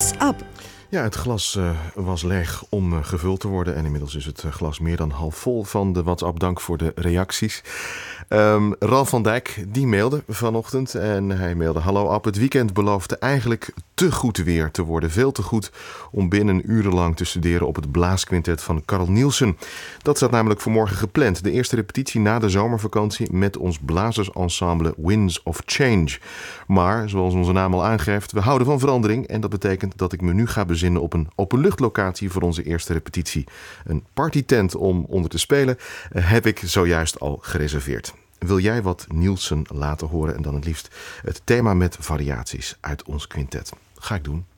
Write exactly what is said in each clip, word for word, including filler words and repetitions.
What's up? Ja, het glas uh, was leeg om uh, gevuld te worden. En inmiddels is het uh, glas meer dan half vol van de WhatsApp. Dank voor de reacties. Um, Ralf van Dijk, die mailde vanochtend. En hij mailde: hallo Ab, het weekend beloofde eigenlijk te goed weer te worden. Veel te goed om binnen urenlang te studeren op het blaasquintet van Carl Nielsen. Dat staat namelijk voor morgen gepland. De eerste repetitie na de zomervakantie met ons blazersensemble Winds of Change. Maar, zoals onze naam al aangeeft, we houden van verandering. En dat betekent dat ik me nu ga bezinnen op een openluchtlocatie voor onze eerste repetitie. Een partytent om onder te spelen heb ik zojuist al gereserveerd. Wil jij wat Nielsen laten horen en dan het liefst het thema met variaties uit ons quintet? Ga ik doen.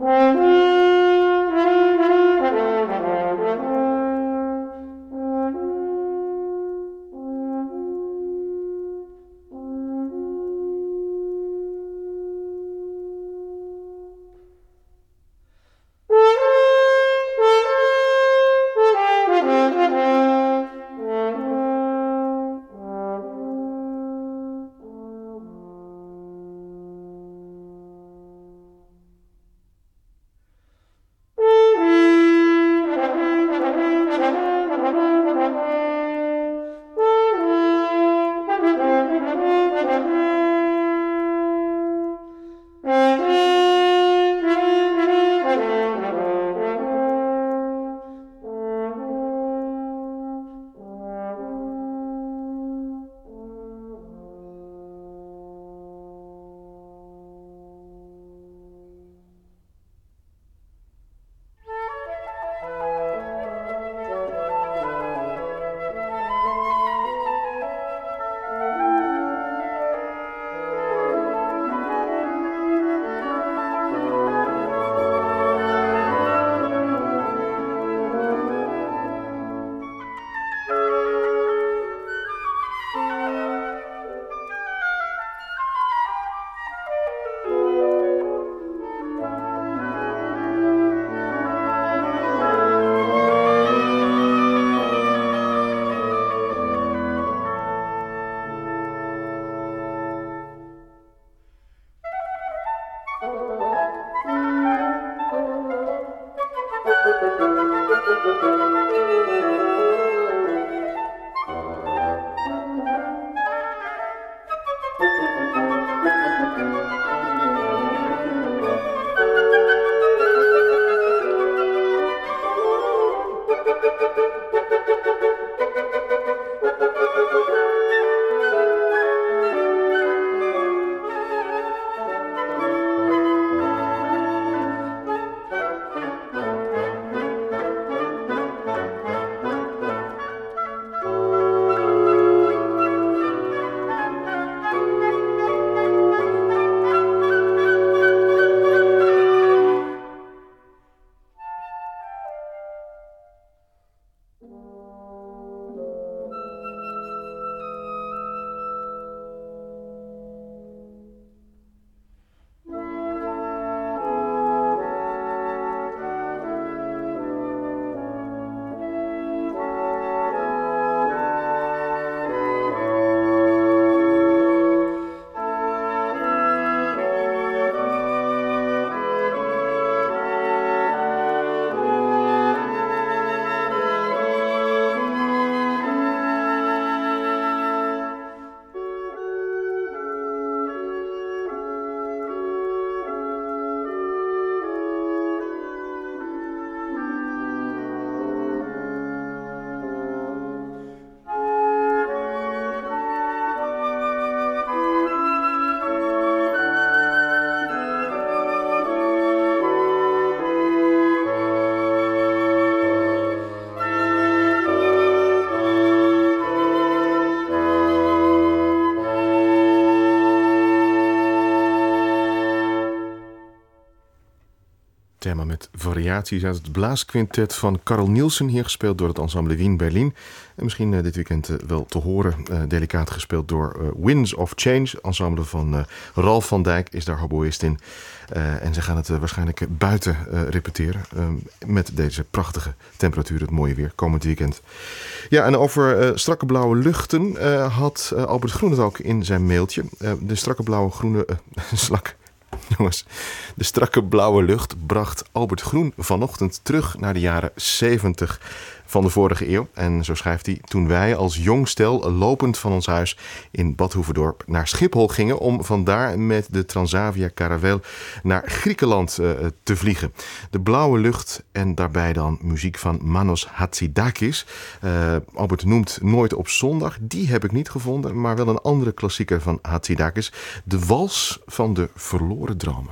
Thema met variaties uit het blaasquintet van Carl Nielsen, hier gespeeld door het ensemble Wien Berlin. En misschien uh, dit weekend uh, wel te horen, uh, delicaat gespeeld door uh, Winds of Change. Ensemble van uh, Ralf van Dijk is daar hoboïst in. Uh, en ze gaan het uh, waarschijnlijk buiten uh, repeteren uh, met deze prachtige temperatuur, het mooie weer, komend weekend. Ja, en over uh, strakke blauwe luchten uh, had uh, Albert Groen het ook in zijn mailtje. Uh, de strakke blauwe groene uh, slak. Jongens, de strakke blauwe lucht bracht Albert Groen vanochtend terug naar de jaren zeventig van de vorige eeuw. En zo schrijft hij: toen wij als jong stel lopend van ons huis in Bad Hoeverdorp naar Schiphol gingen om vandaar met de Transavia Caravelle naar Griekenland uh, te vliegen. De blauwe lucht en daarbij dan muziek van Manos Hatzidakis. Uh, Albert noemt Nooit op zondag. Die heb ik niet gevonden, maar wel een andere klassieker van Hatzidakis. De wals van de verloren dromen.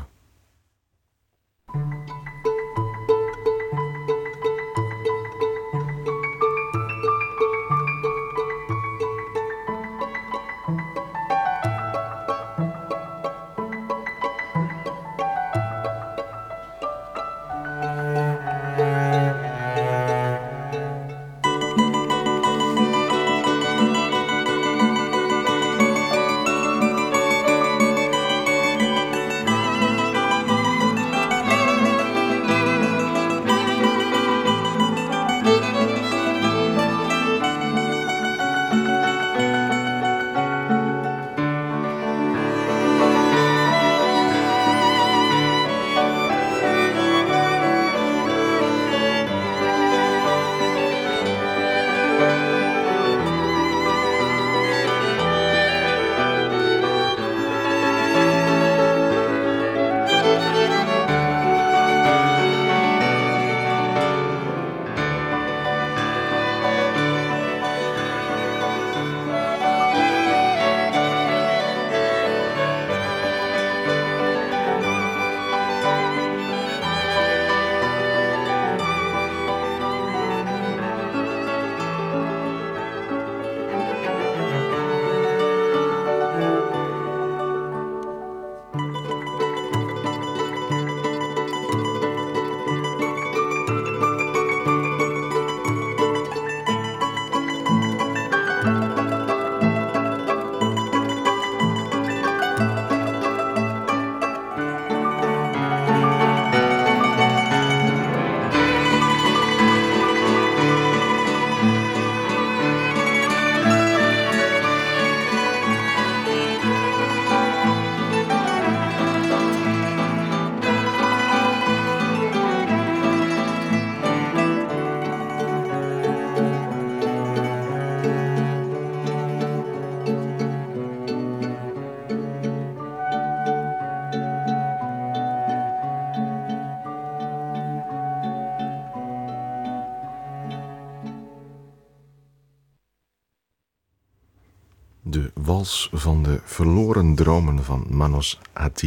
Wals van de verloren dromen van Manos Hadid.